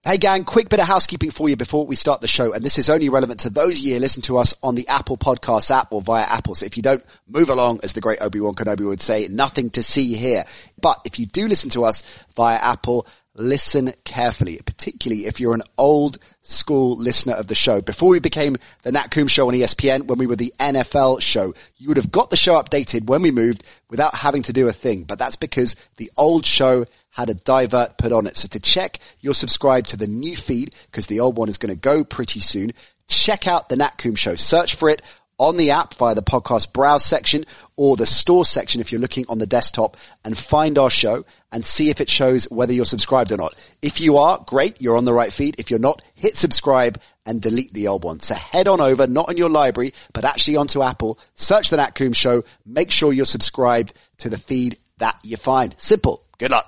Hey gang, quick bit of housekeeping for you before we start the show, and this is only relevant to those of you who listen to us on the Apple Podcasts app or via Apple. So if you don't move along, as the great Obi-Wan Kenobi would say, nothing to see here. But if you do listen to us via Apple, listen carefully, particularly if you're an old school listener of the show. Before we became the Nat Coombs Show on ESPN, when we were the NFL show, you would have got the show updated when we moved without having to do a thing. But that's because the old show had a divert put on it. So to check, you're subscribed to the new feed because the old one is going to go pretty soon. Check out the Nat Coombs Show. Search for it on the app via the podcast browse section or the store section if you're looking on the desktop, and find our show and see if it shows whether you're subscribed or not. If you are, great, you're on the right feed. If you're not, hit subscribe and delete the old one. So head on over, not in your library, but actually onto Apple, search the Nat Coombs Show, make sure you're subscribed to the feed that you find. Simple. Good luck.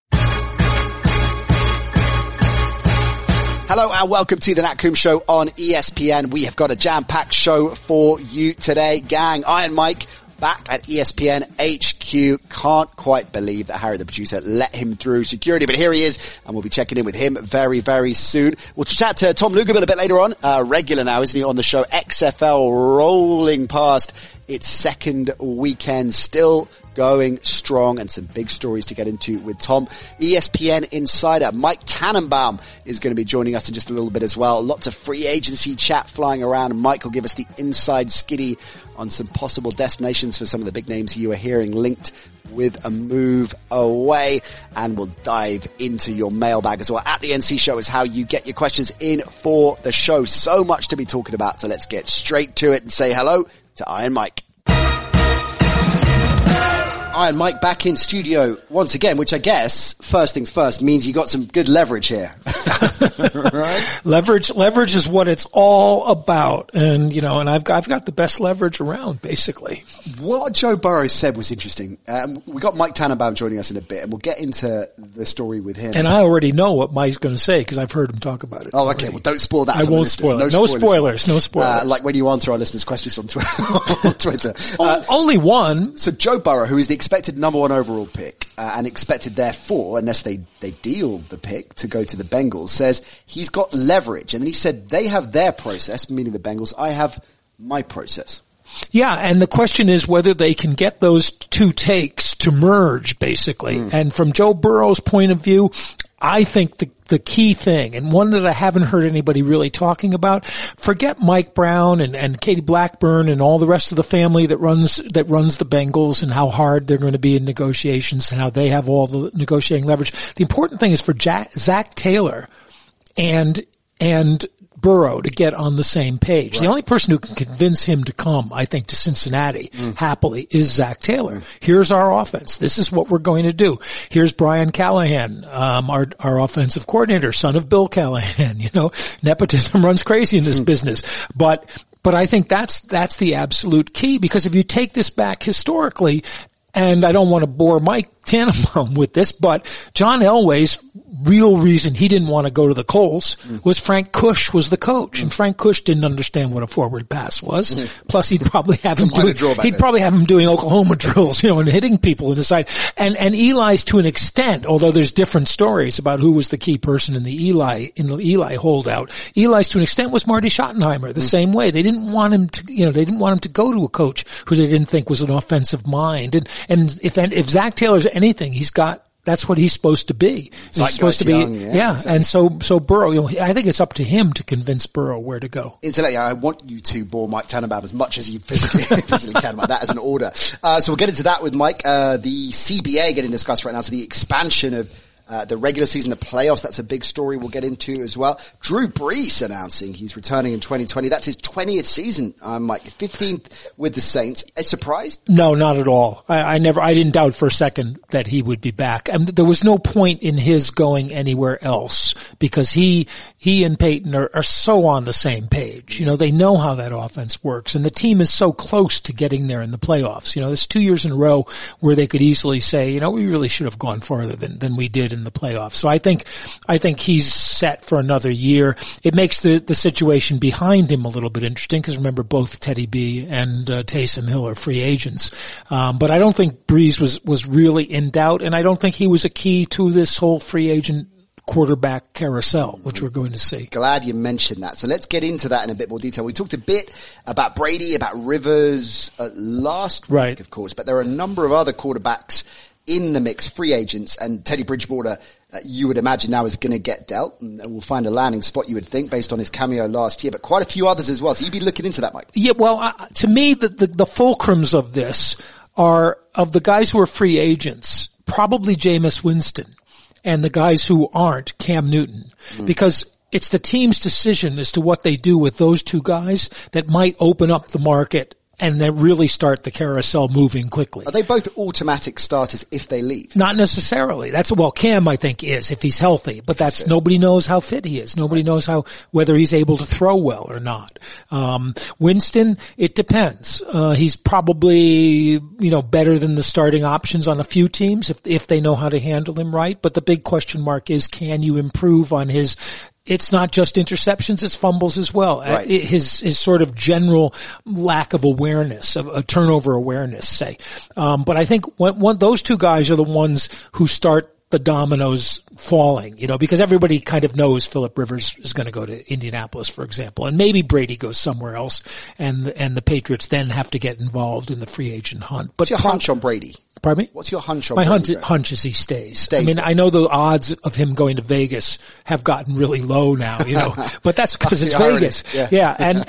Hello and welcome to the Nat Coombs Show on ESPN. We have got a jam-packed show for you today. Gang, Iron Mike back at ESPN HQ. Can't quite believe that Harry, the producer, let him through security, but here he is, and we'll be checking in with him very, very soon. We'll chat to Tom Lugerbill a bit later on. Regular now, isn't he, on the show? XFL rolling past its second weekend, still going strong, and some big stories to get into with Tom. ESPN insider Mike Tannenbaum is going to be joining us in just a little bit as well. Lots of free agency chat flying around, and Mike will give us the inside skiddy on some possible destinations for some of the big names you are hearing linked with a move away. And we'll dive into your mailbag as well. At the NC Show is how you get your questions in for the show. So much to be talking about, so let's get straight to it and say hello to Iron Mike. Iron Mike back in studio once again, which I guess, first things first, means you got some good leverage here. Right? Leverage is what it's all about. And, you know, and I've got the best leverage around, basically. What Joe Burrow said was interesting. We got Mike Tannenbaum joining us in a bit, and we'll get into the story with him. And I already know what Mike's going to say because I've heard him talk about it. Oh, okay. Well, don't spoil that. I won't spoil it. No spoilers. Like when you answer our listeners' questions on Twitter. Only one. So Joe Burrow, who is the expected number one overall pick, and expected therefore, unless they deal the pick to go to the Bengals, says he's got leverage. And then he said they have their process, meaning the Bengals. I have my process. Yeah, and the question is whether they can get those two takes to merge, basically. And from Joe Burrow's point of view, I think the key thing, and one that I haven't heard anybody really talking about, forget Mike Brown and Katie Blackburn and all the rest of the family that runs the Bengals and how hard they're going to be in negotiations and how they have all the negotiating leverage. The important thing is for Zach Taylor and Burrow to get on the same page. Right. The only person who can convince him to come, I think, to Cincinnati happily is Zach Taylor. Here's our offense. This is what we're going to do. Here's Brian Callahan, our offensive coordinator, son of Bill Callahan. You know, nepotism runs crazy in this business. But I think that's the absolute key, because if you take this back historically, and I don't want to bore Mike Tannenbaum with this, but John Elway's real reason he didn't want to go to the Colts was Frank Kush was the coach, and Frank Kush didn't understand what a forward pass was. Plus, he'd probably have him doing Oklahoma drills, you know, and hitting people in the side. And Eli's, to an extent, although there's different stories about who was the key person in the Eli holdout. Eli's, to an extent, was Marty Schottenheimer the same way. They didn't want him to go to a coach who they didn't think was an offensive mind. And if Zach Taylor's anything, that's what he's supposed to be. He's supposed to be, Exactly. And so Burrow, you know, I think it's up to him to convince Burrow where to go. Incidentally, I want you to bore Mike Tannenbaum as much as you physically can, like that as an order. So we'll get into that with Mike. The CBA getting discussed right now. So the expansion of the regular season, the playoffs, that's a big story we'll get into as well. Drew Brees announcing he's returning in 2020. That's his 20th season, Mike. 15th with the Saints. A surprise? No, not at all. I didn't doubt for a second that he would be back. And there was no point in his going anywhere else, because he and Peyton are so on the same page. You know, they know how that offense works, and the team is so close to getting there in the playoffs. You know, there's 2 years in a row where they could easily say, you know, we really should have gone farther than we did in the playoffs. So I think he's set for another year. It makes the situation behind him a little bit interesting, because remember, both Teddy B and Taysom Hill are free agents. But I don't think Brees was really in doubt, and I don't think he was a key to this whole free agent quarterback carousel, which we're going to see. Glad you mentioned that. So let's get into that in a bit more detail. We talked a bit about Brady, about Rivers last week, of course, but there are a number of other quarterbacks in the mix, free agents, and Teddy Bridgewater, you would imagine now is going to get dealt, and we'll find a landing spot, you would think, based on his cameo last year, but quite a few others as well. So you'd be looking into that, Mike. Yeah, well, to me, the fulcrums of this are, of the guys who are free agents, probably Jameis Winston, and the guys who aren't, Cam Newton, because it's the team's decision as to what they do with those two guys that might open up the market and then really start the carousel moving quickly. Are they both automatic starters if they leave? Not necessarily. Cam, I think, is if he's healthy, but nobody knows how fit he is. Nobody knows whether he's able to throw well or not. Winston, it depends. He's probably, better than the starting options on a few teams if they know how to handle him right. But the big question mark is, can you improve on it's not just interceptions, it's fumbles as well. Right. His sort of general lack of awareness, of a turnover awareness, say. But I think those two guys are the ones who start the dominoes falling, because everybody kind of knows Phillip Rivers is going to go to Indianapolis, for example, and maybe Brady goes somewhere else, and the Patriots then have to get involved in the free agent hunt. But what's your hunch on Brady? Pardon me? What's your hunch on Brady? My hunch is he stays. I mean, I know the odds of him going to Vegas have gotten really low now, but that's because it's Vegas. Yeah. And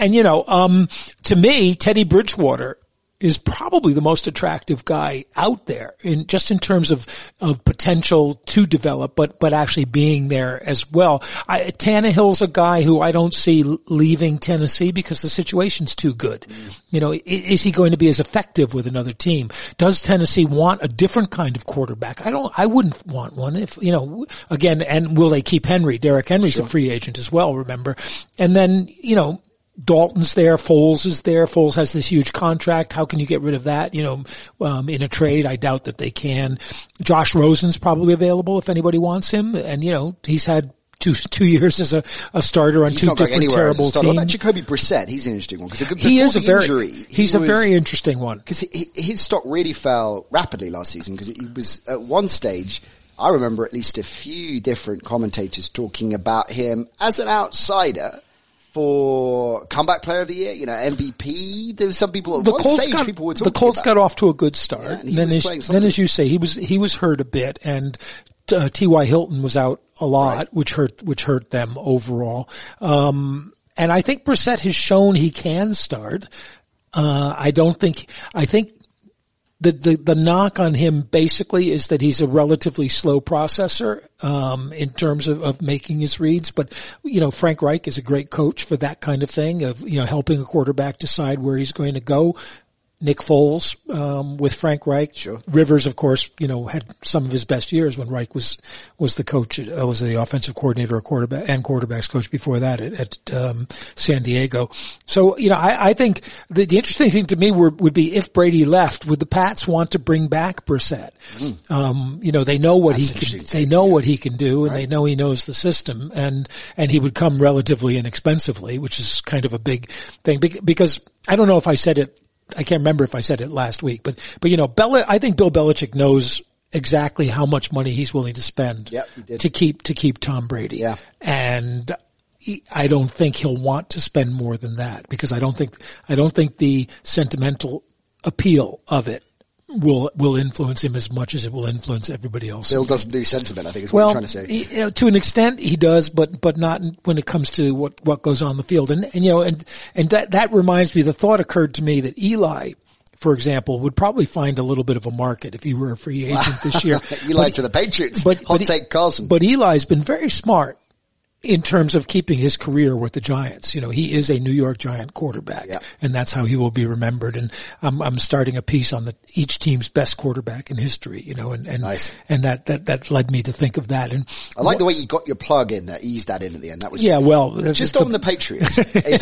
to me, Teddy Bridgewater is probably the most attractive guy out there in terms of potential to develop, but actually being there as well. Tannehill's a guy who I don't see leaving Tennessee because the situation's too good. Is he going to be as effective with another team? Does Tennessee want a different kind of quarterback? I wouldn't want one if, again, and will they keep Henry? Derrick Henry's a free agent as well, remember? And then, Dalton's there, Foles is there. Foles has this huge contract. How can you get rid of that? In a trade, I doubt that they can. Josh Rosen's probably available if anybody wants him. And, he's had two years as a starter on two different terrible teams. What about Jacoby Brissett? He's an interesting one because he's a very interesting one because his stock really fell rapidly last season because he was at one stage. I remember at least a few different commentators talking about him as an outsider for comeback player of the year, MVP. There were some people at people were talking about. The Colts got off to a good start. Yeah, and then as you say, he was hurt a bit, and T.Y. Hilton was out a lot, which hurt them overall. And I think Brissett has shown he can start. I think the knock on him basically is that he's a relatively slow processor, in terms of making his reads. But, Frank Reich is a great coach for that kind of thing of, helping a quarterback decide where he's going to go. Nick Foles, with Frank Reich. Sure. Rivers, of course, had some of his best years when Reich was the coach, was the offensive coordinator, quarterbacks coach before that at San Diego. So, I think the interesting thing to me would be if Brady left, would the Pats want to bring back Brissett? They know what what he can do, and they know he knows the system, and he would come relatively inexpensively, which is kind of a big thing because I don't know if I said it. I can't remember if I said it last week, but I think Bill Belichick knows exactly how much money he's willing to spend to keep Tom Brady. Yeah. And I don't think he'll want to spend more than that because I don't think the sentimental appeal of it will influence him as much as it will influence everybody else. Bill doesn't do sentiment, I think is what you're trying to say. To an extent he does, but not when it comes to what goes on the field. And that reminds me, the thought occurred to me that Eli, for example, would probably find a little bit of a market if he were a free agent this year. Eli to the Patriots. Hot take Carlson. But Eli's been very smart in terms of keeping his career with the Giants. He is a New York Giant quarterback, and that's how he will be remembered. And I'm starting a piece on each team's best quarterback in history, and nice. And that led me to think of that. And I like the way you got your plug in there, eased that in at the end. That was just on the Patriots.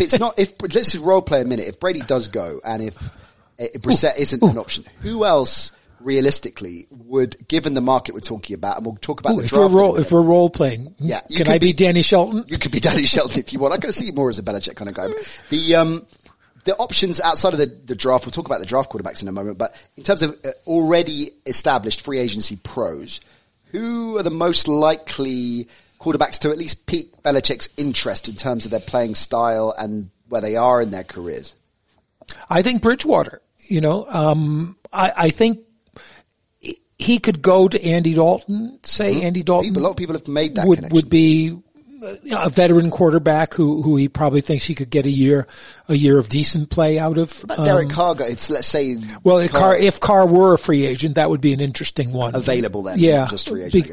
Let's role play a minute. If Brady does go, and if Brissett isn't an option, who else realistically would, given the market we're talking about, and we'll talk about the draft. If we're role playing, can I be Danny Shelton? You could be Danny Shelton if you want. I'm going to see you more as a Belichick kind of guy. The options outside of the draft, we'll talk about the draft quarterbacks in a moment, but in terms of already established free agency pros, who are the most likely quarterbacks to at least pique Belichick's interest in terms of their playing style and where they are in their careers? I think Bridgewater, I think he could go to Andy Dalton, Andy Dalton. A lot of people have made that connection. Would be a veteran quarterback who he probably thinks he could get a year of decent play out of. But Derek Carr, let's say. Well, if Carr were a free agent, that would be an interesting one. Available then. Yeah. Just free agent,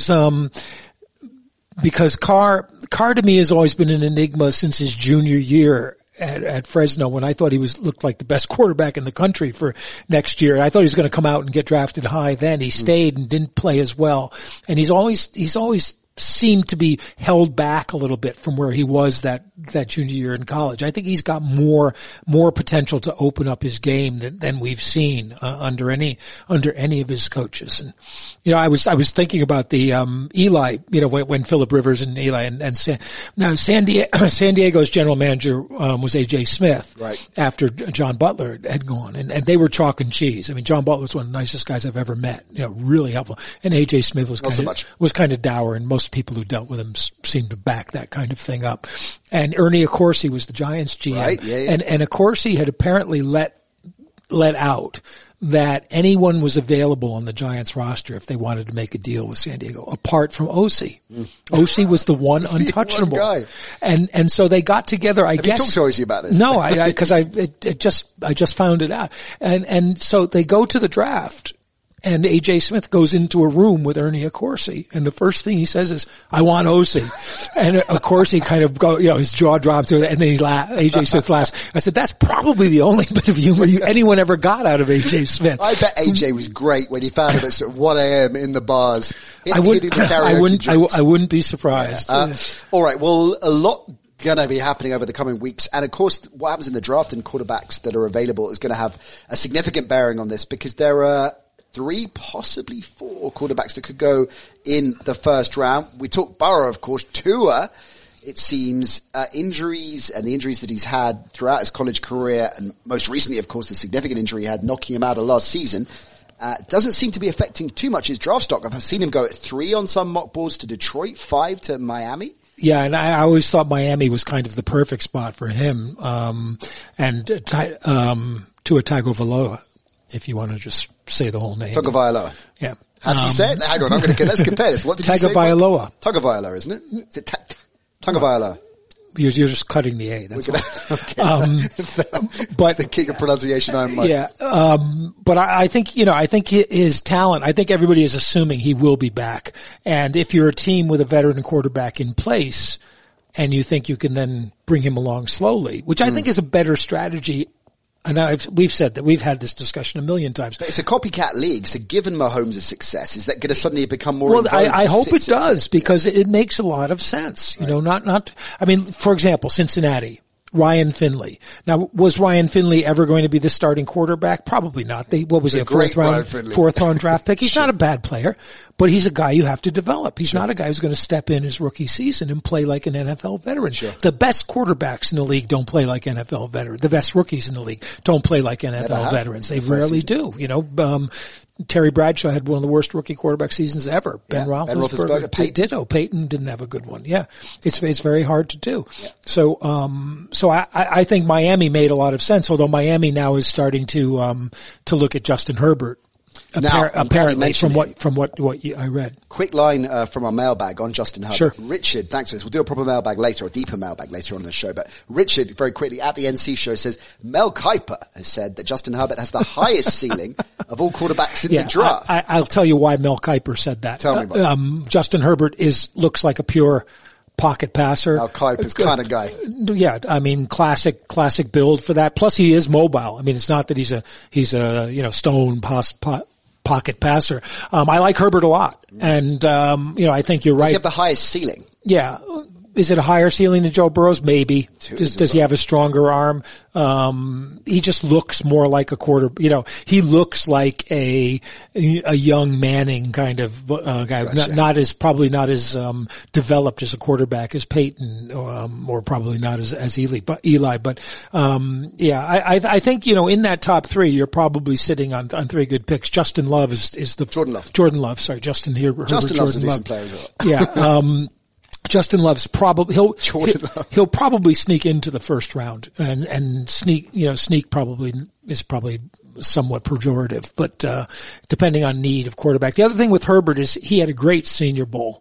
because Carr to me has always been an enigma since his junior year at Fresno, when I thought he looked like the best quarterback in the country for next year. I thought he was going to come out and get drafted high. Then he stayed and didn't play as well. And he's always seemed to be held back a little bit from where he was that junior year in college. I think he's got more potential to open up his game than we've seen under any of his coaches. And I was thinking about the Eli, when Phillip Rivers and Eli San Diego's general manager was AJ Smith, right, after John Butler had gone, and they were chalk and cheese. I mean, John Butler was one of the nicest guys I've ever met, really helpful, and AJ Smith was kind of dour, and most people who dealt with him seemed to back that kind of thing up. And Ernie Accorsi was the Giants GM. Right, yeah. And Accorsi had apparently let out that anyone was available on the Giants roster if they wanted to make a deal with San Diego, apart from Osi. Osi was the one untouchable. One guy. And so they got together, I guess. Have you talked to Osi about this? No, cause I just found it out. And so they go to the draft. And AJ Smith goes into a room with Ernie Accorsi, and the first thing he says is, "I want Osi." And Accorsi kind of his jaw drops, and then AJ Smith laughs. I said, "That's probably the only bit of humor anyone ever got out of AJ Smith." I bet AJ was great when he found him at sort of 1 a.m. in the bars. I wouldn't be surprised. All right. Well, a lot going to be happening over the coming weeks. And of course, what happens in the draft and quarterbacks that are available is going to have a significant bearing on this, because there are 3, possibly 4 quarterbacks that could go in the first round. We talked Burrow, of course. Tua, it seems, injuries and the injuries that he's had throughout his college career, and most recently, of course, the significant injury he had knocking him out of last season, doesn't seem to be affecting too much his draft stock. I've seen him go at 3 on some mock boards to Detroit, 5 to Miami. Yeah, and I always thought Miami was kind of the perfect spot for him, and Tua Tagovailoa, if you want to just say the whole name. Tagovailoa. Yeah. How do you say it? Hang on, let's compare this. What did you say? Tagovailoa. Tagovailoa, isn't it? Is it Tagovailoa? You're just cutting the A. That's all. But the king of pronunciation, I'm like. Yeah. But I think his talent, I think everybody is assuming he will be back. And if you're a team with a veteran quarterback in place and you think you can then bring him along slowly, which I think is a better strategy. And we've said that, we've had this discussion a million times. But it's a copycat league, so given Mahomes' success, is that going to suddenly become more? Well, I hope it does, because it makes a lot of sense. Right. I mean, for example, Cincinnati, Ryan Finley. Now, was Ryan Finley ever going to be the starting quarterback? Probably not. What was he, a fourth round draft pick? He's not a bad player, but he's a guy you have to develop. He's not a guy who's going to step in his rookie season and play like an NFL veteran. Sure. The best quarterbacks in the league don't play like NFL veterans. The best rookies in the league don't play like NFL veterans. They rarely do. Terry Bradshaw had one of the worst rookie quarterback seasons ever. Ben Roethlisberger. Peyton didn't have a good one. Yeah. It's very hard to do. Yeah. So I think Miami made a lot of sense, although Miami now is starting to look at Justin Herbert. Apparently, from what I read. Quick line from our mailbag on Justin Herbert. Sure. Richard, thanks for this. We'll do a proper mailbag later, or deeper mailbag later on in the show. But Richard, very quickly, at the NC show says, Mel Kiper has said that Justin Herbert has the highest ceiling of all quarterbacks in the draft. I'll tell you why Mel Kiper said that. Tell me about it. Justin Herbert looks like a pure pocket passer. Mel Kiper's kind of guy. Yeah, I mean, classic build for that. Plus, he is mobile. I mean, it's not that he's a stone pocket passer. I like Herbert a lot. And, I think you're right. Does he have the highest ceiling? Yeah. Is it a higher ceiling than Joe Burrow's? Maybe. Does he have a stronger arm? He just looks more like a he looks like a young Manning kind of, guy. Gotcha. Probably not as developed as a quarterback as Peyton, or probably not as Eli. But, I think, in that top 3, you're probably sitting on 3 good picks. Justin Love is the Jordan Love. Jordan Love. Sorry, Justin here. Justin Love's a decent player as well. Yeah. Justin Love's probably, he'll probably sneak into the first round and sneak probably is probably somewhat pejorative, but, depending on need of quarterback. The other thing with Herbert is he had a great Senior Bowl.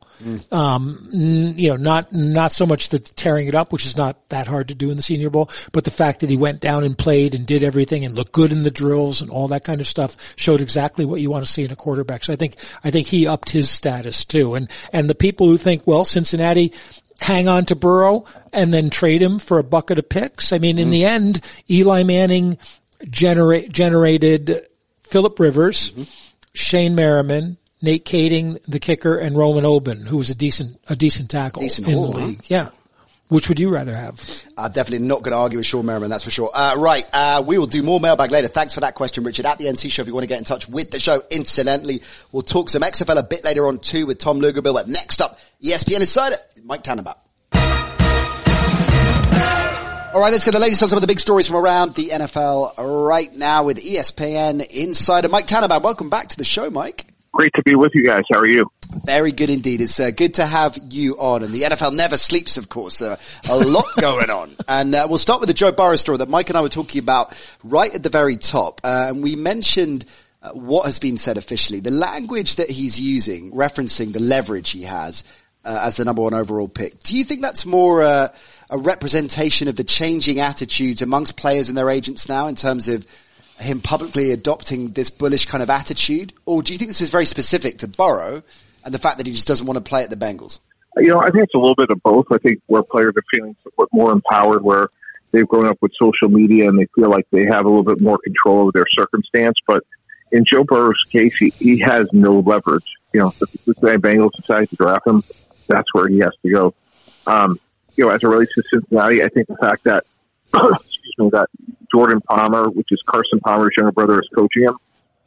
Not so much the tearing it up, which is not that hard to do in the Senior Bowl, but the fact that he went down and played and did everything and looked good in the drills and all that kind of stuff showed exactly what you want to see in a quarterback. So I think he upped his status too. And the people who think, well, Cincinnati hang on to Burrow and then trade him for a bucket of picks. I mean, in the end, Eli Manning generated Phillip Rivers, Shane Merriman, Nate Kading, the kicker, and Roman Oben, who was a decent tackle in the league. Yeah. Which would you rather have? I'm definitely not going to argue with Sean Merriman, that's for sure. We will do more mailbag later. Thanks for that question, Richard. At the NC Show, if you want to get in touch with the show, incidentally, we'll talk some XFL a bit later on too with Tom Lugerbill. But next up, ESPN Insider, Mike Tannenbaum. All right, let's get the latest on some of the big stories from around the NFL right now with ESPN Insider. Mike Tannenbaum, welcome back to the show, Mike. Great to be with you guys. How are you? Very good indeed. It's good to have you on. And the NFL never sleeps, of course. There are a lot going on. And we'll start with the Joe Burrow story that Mike and I were talking about right at the very top. And we mentioned what has been said officially. The language that he's using, referencing the leverage he has as the number one overall pick. Do you think that's more a representation of the changing attitudes amongst players and their agents now in terms of him publicly adopting this bullish kind of attitude? Or do you think this is very specific to Burrow and the fact that he just doesn't want to play at the Bengals? I think it's a little bit of both. I think where players are feeling more empowered, where they've grown up with social media and they feel like they have a little bit more control over their circumstance. But in Joe Burrow's case, he has no leverage. If the Bengals decide to draft him, that's where he has to go. As it relates to Cincinnati, I think the fact that, that Jordan Palmer, which is Carson Palmer's younger brother, is coaching him.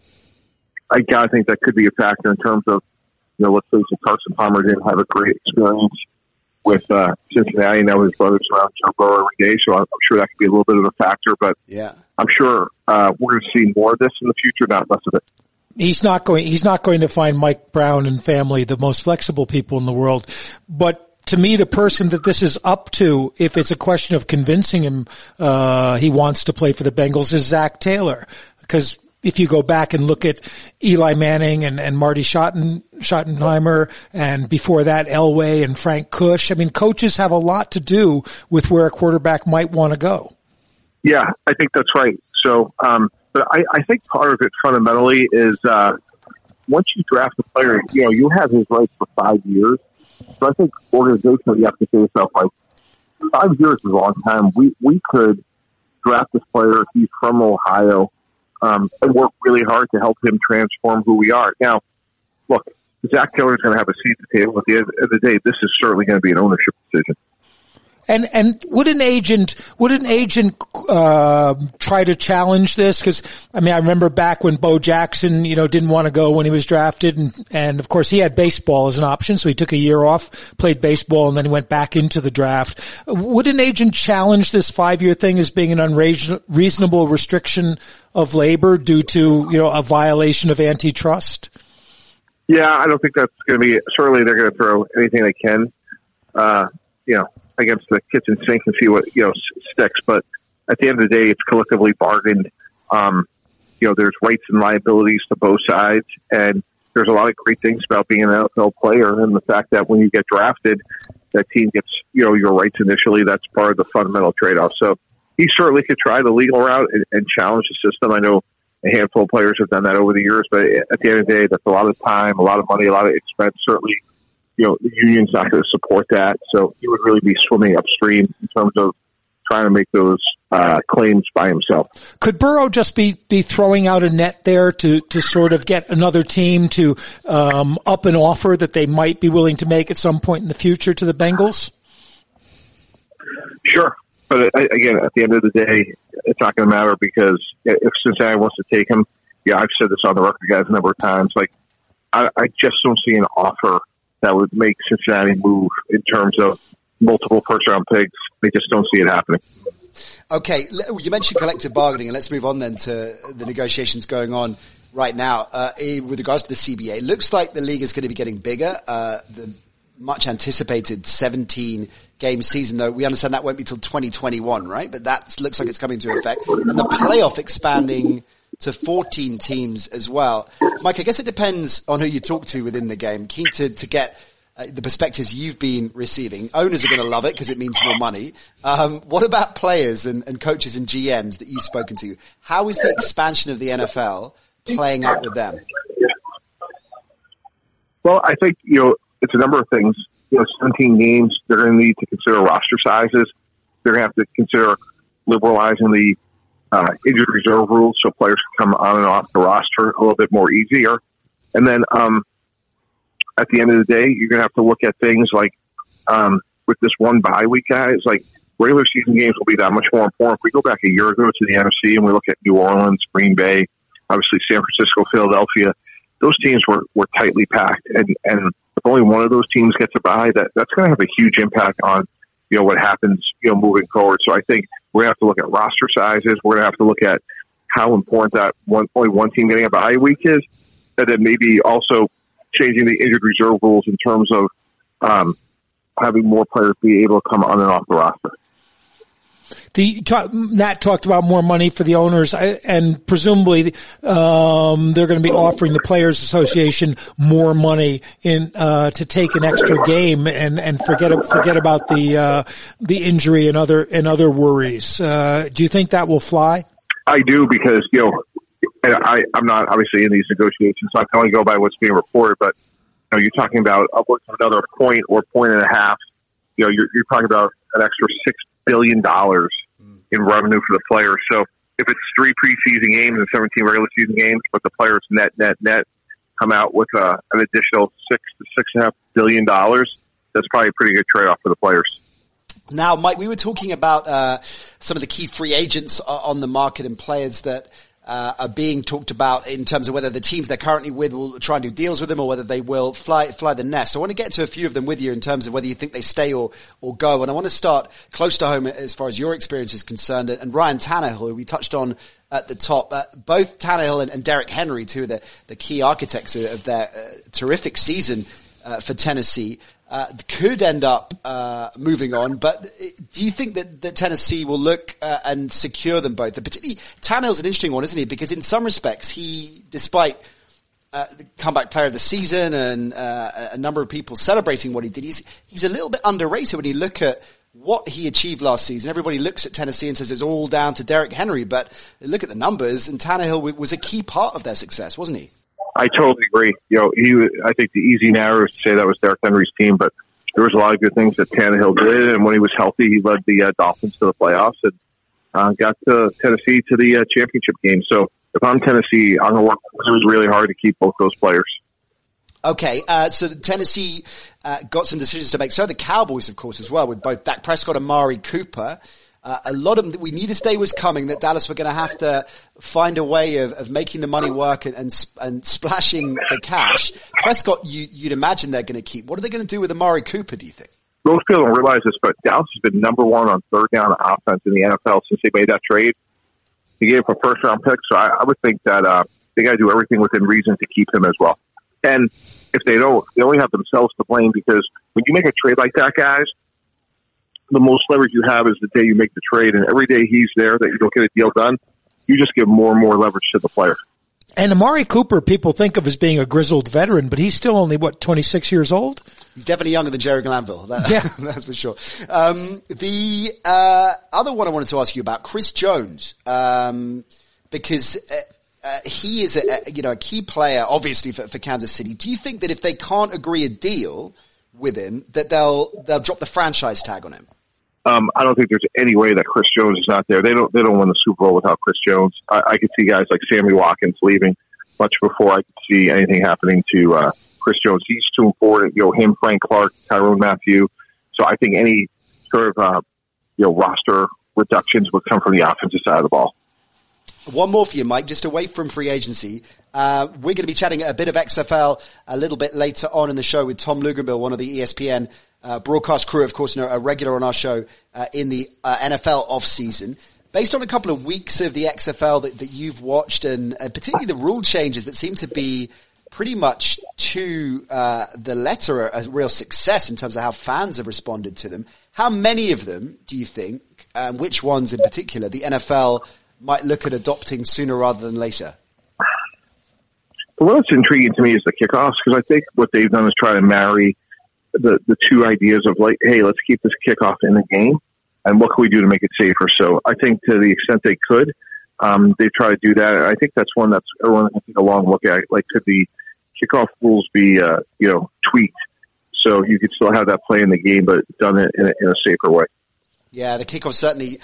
I gotta think that could be a factor in terms of, let's face it, Carson Palmer didn't have a great experience with Cincinnati. Now his brother's around Joe Burrow every day, so I'm sure that could be a little bit of a factor. But yeah, I'm sure we're going to see more of this in the future, not less of it. He's not going to find Mike Brown and family the most flexible people in the world, but to me, the person that this is up to, if it's a question of convincing him he wants to play for the Bengals, is Zach Taylor. Because if you go back and look at Eli Manning and Marty Schottenheimer, and before that Elway and Frank Kush, I mean, coaches have a lot to do with where a quarterback might want to go. Yeah, I think that's right. So, but I think part of it fundamentally is once you draft a player, you have his rights for 5 years. So I think organizationally you have to say to yourself, 5 years is a long time. We could draft this player. He's from Ohio, and work really hard to help him transform who we are. Now, look, Zach Taylor is going to have a seat at the table. At the end of the day, this is certainly going to be an ownership decision. And would an agent try to challenge this? Because I remember back when Bo Jackson, didn't want to go when he was drafted, and of course he had baseball as an option, so he took a year off, played baseball, and then he went back into the draft. Would an agent challenge this 5-year thing as being an unreasonable restriction of labor due to a violation of antitrust? Yeah, I don't think that's going to be. Certainly, they're going to throw anything they can. Against the kitchen sink and see what, sticks. But at the end of the day, it's collectively bargained. There's rights and liabilities to both sides. And there's a lot of great things about being an NFL player. And the fact that when you get drafted, that team gets, your rights initially. That's part of the fundamental trade-off. So he certainly could try the legal route and challenge the system. I know a handful of players have done that over the years, but at the end of the day, that's a lot of time, a lot of money, a lot of expense. Certainly, the union's not going to support that. So he would really be swimming upstream in terms of trying to make those claims by himself. Could Burrow just be throwing out a net there to sort of get another team to up an offer that they might be willing to make at some point in the future to the Bengals? Sure. But again, at the end of the day, it's not going to matter, because if Cincinnati wants to take him, I've said this on the record, guys, a number of times, I just don't see an offer that would make Cincinnati move in terms of multiple first-round picks. They just don't see it happening. Okay, you mentioned collective bargaining, and let's move on then to the negotiations going on right now. With regards to the CBA, it looks like the league is going to be getting bigger. The much anticipated 17 game season, though we understand that won't be till 2021, right? But that looks like it's coming into effect. And the playoff expanding to 14 teams as well. Mike, I guess it depends on who you talk to within the game. Keen to get the perspectives you've been receiving. Owners are going to love it because it means more money. What about players and coaches and GMs that you've spoken to? How is the expansion of the NFL playing out with them? Well, I think, it's a number of things. 17 games, they're going to need to consider roster sizes. They're going to have to consider liberalizing the injury reserve rules so players can come on and off the roster a little bit more easier. And then at the end of the day, you're going to have to look at things like with this one bye week, guys, like regular season games will be that much more important. If we go back a year ago to the NFC and we look at New Orleans, Green Bay, obviously San Francisco, Philadelphia, those teams were tightly packed. And if only one of those teams gets a bye, that's going to have a huge impact on, what happens, moving forward. So I think we're going to have to look at roster sizes. We're going to have to look at how important that only one team getting a bye week is. And then maybe also changing the injured reserve rules in terms of having more players be able to come on and off the roster. Nat talked about more money for the owners, and presumably they're going to be offering the Players Association more money to take an extra game and forget about the injury and other worries. Do you think that will fly? I do, because I'm not obviously in these negotiations, so I can only go by what's being reported. But you're talking about upwards of another point or point and a half. You're talking about an extra $6 billion in revenue for the players. So if it's 3 preseason games and 17 regular season games, but the players net come out with an additional $6 to $6.5 billion, that's probably a pretty good trade-off for the players. Now, Mike, we were talking about some of the key free agents on the market and players that are being talked about in terms of whether the teams they're currently with will try and do deals with them or whether they will fly the nest. So I want to get to a few of them with you in terms of whether you think they stay or go. And I want to start close to home as far as your experience is concerned. And Ryan Tannehill, who we touched on at the top, both Tannehill and Derrick Henry, two of the key architects of their terrific season for Tennessee, could end up moving on. But do you think that Tennessee will look and secure them both? And particularly, Tannehill's an interesting one, isn't he? Because in some respects, he, despite the comeback player of the season and a number of people celebrating what he did, he's a little bit underrated when you look at what he achieved last season. Everybody looks at Tennessee and says it's all down to Derrick Henry, but look at the numbers, and Tannehill was a key part of their success, wasn't he? I totally agree. I think the easy narrative is to say that was Derrick Henry's team, but there was a lot of good things that Tannehill did. And when he was healthy, he led the Dolphins to the playoffs and got Tennessee to the championship game. So if I'm Tennessee, I'm going to work really hard to keep both those players. Okay, so Tennessee got some decisions to make. So the Cowboys, of course, as well, with both Dak Prescott and Amari Cooper. A lot of them, we knew this day was coming, that Dallas were going to have to find a way of making the money work and splashing the cash. Prescott, you'd imagine they're going to keep. What are they going to do with Amari Cooper, do you think? Most people don't realize this, but Dallas has been number one on third down offense in the NFL since they made that trade. He gave up a first-round pick, so I would think that they got to do everything within reason to keep him as well. And if they don't, they only have themselves to blame, because when you make a trade like that, guys, the most leverage you have is the day you make the trade, and every day he's there that you don't get a deal done, you just give more and more leverage to the player. And Amari Cooper, people think of as being a grizzled veteran, but he's still only, 26 years old? He's definitely younger than Jerry Glanville. That's for sure. The other one I wanted to ask you about, Chris Jones, because he is a key player, obviously, for Kansas City. Do you think that if they can't agree a deal with him, that they'll drop the franchise tag on him? I don't think there's any way that Chris Jones is not there. They don't win the Super Bowl without Chris Jones. I could see guys like Sammy Watkins leaving much before I could see anything happening to Chris Jones. He's too important. Him, Frank Clark, Tyrone Matthew. So I think any sort of roster reductions would come from the offensive side of the ball. One more for you, Mike, just away from free agency. We're going to be chatting a bit of XFL a little bit later on in the show with Tom Luginbill, one of the ESPN broadcast crew, of course, a regular on our show in the NFL off-season. Based on a couple of weeks of the XFL that you've watched, and particularly the rule changes that seem to be pretty much to the letter a real success in terms of how fans have responded to them. How many of them do you think, which ones in particular, the NFL might look at adopting sooner rather than later? The one that's intriguing to me is the kickoffs, because I think what they've done is try to marry the two ideas of like, hey, let's keep this kickoff in the game, and what can we do to make it safer? So I think to the extent they could, they try to do that. I think that's one that's everyone can take a long look at. Like, could the kickoff rules be, tweaked so you could still have that play in the game, but done it in a safer way? Yeah, the kickoff certainly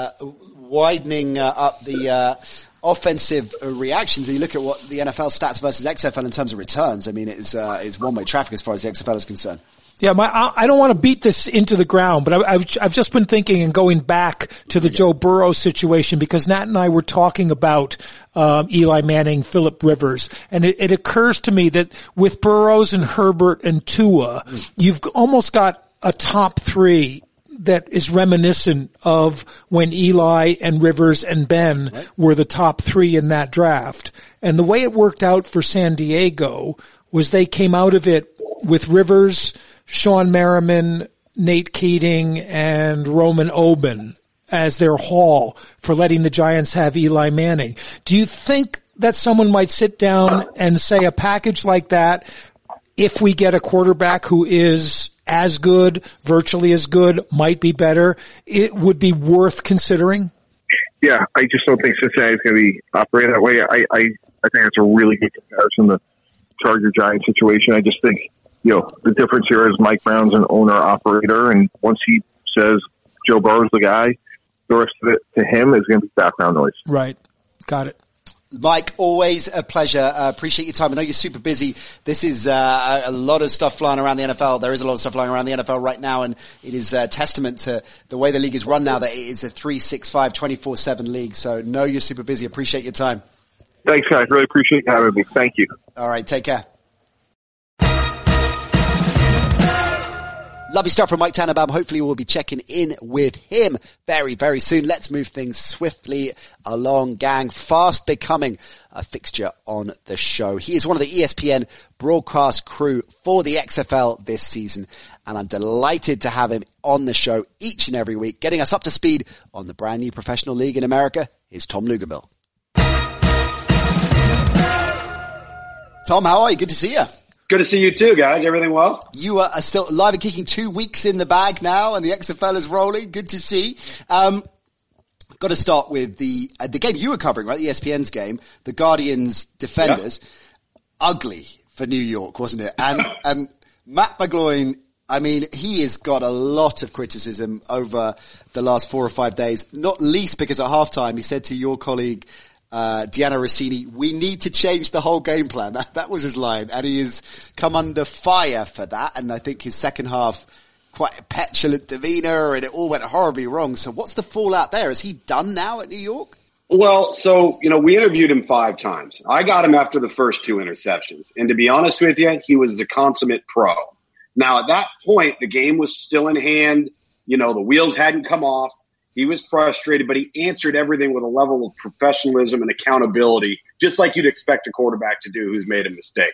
widening up the offensive reactions. You look at what the NFL stats versus XFL in terms of returns. I mean, it's one-way traffic as far as the XFL is concerned. Yeah, I don't want to beat this into the ground, but I've just been thinking and going back to the Joe Burrow situation, because Nat and I were talking about Eli Manning, Phillip Rivers, and it occurs to me that with Burrows and Herbert and Tua, you've almost got a top three that is reminiscent of when Eli and Rivers and Ben were the top three in that draft. And the way it worked out for San Diego was they came out of it with Rivers, Sean Merriman, Nate Keating, and Roman Oben as their haul for letting the Giants have Eli Manning. Do you think that someone might sit down and say a package like that, if we get a quarterback who is as good, virtually as good, might be better, it would be worth considering? Yeah, I just don't think Cincinnati is going to be operating that way. I think it's a really good comparison, the Charger-Giant situation. I just think, the difference here is Mike Brown's an owner-operator, and once he says Joe Burrow's the guy, the rest of it to him is going to be background noise. Right. Got it. Mike, always a pleasure. Appreciate your time. I know you're super busy. This is a lot of stuff flying around the NFL. There is a lot of stuff flying around the NFL right now, and it is a testament to the way the league is run now that it is a 365, 24/7 league. So know you're super busy. Appreciate your time. Thanks, guys. Really appreciate having me. Thank you. All right. Take care. Lovely stuff from Mike Tannenbaum. Hopefully we'll be checking in with him very, very soon. Let's move things swiftly along, gang. Fast becoming a fixture on the show. He is one of the ESPN broadcast crew for the XFL this season, and I'm delighted to have him on the show each and every week, getting us up to speed on the brand new professional league in America. Is Tom Luginbill. Tom, how are you? Good to see you. Good to see you too, guys. Everything well? You are still live and kicking 2 weeks in the bag now, and the XFL is rolling. Good to see. Got to start with the game you were covering, right? The ESPN's game, the Guardians Defenders. Yeah. Ugly for New York, wasn't it? And Matt McGloin, I mean, he has got a lot of criticism over the last 4 or 5 days, not least because at halftime he said to your colleague, Deanna Rossini, we need to change the whole game plan. That was his line, and he has come under fire for that. And I think his second half, quite a petulant demeanor, and it all went horribly wrong. So what's the fallout there? Is he done now at New York? Well, so, we interviewed him 5 times. I got him after the first 2 interceptions. And to be honest with you, he was a consummate pro. Now, at that point, the game was still in hand. The wheels hadn't come off. He was frustrated, but he answered everything with a level of professionalism and accountability, just like you'd expect a quarterback to do who's made a mistake.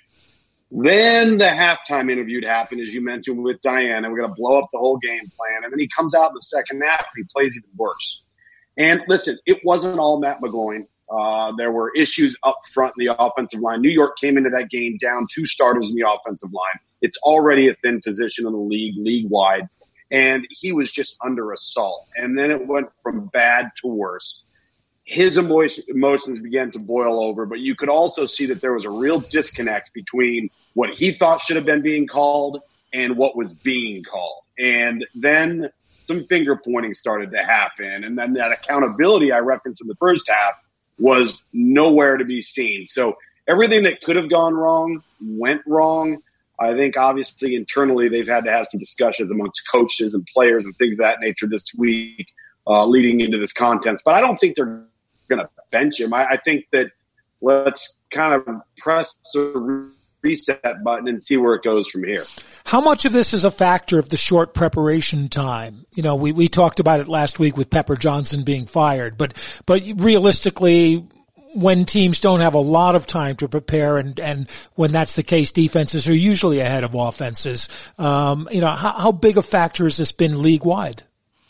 Then the halftime interview happened, as you mentioned, with Diane, and we're going to blow up the whole game plan. And then he comes out in the second half and he plays even worse. And listen, it wasn't all Matt McGloin. There were issues up front in the offensive line. New York came into that game down 2 starters in the offensive line. It's already a thin position in the league-wide. And he was just under assault. And then it went from bad to worse. His emotions began to boil over, but you could also see that there was a real disconnect between what he thought should have been being called and what was being called. And then some finger pointing started to happen. And then that accountability I referenced in the first half was nowhere to be seen. So everything that could have gone wrong went wrong. I think obviously internally they've had to have some discussions amongst coaches and players and things of that nature this week leading into this contest. But I don't think they're going to bench him. I think that let's kind of press the reset button and see where it goes from here. How much of this is a factor of the short preparation time? We talked about it last week with Pepper Johnson being fired, but realistically, when teams don't have a lot of time to prepare, and when that's the case, defenses are usually ahead of offenses. How big a factor has this been league wide?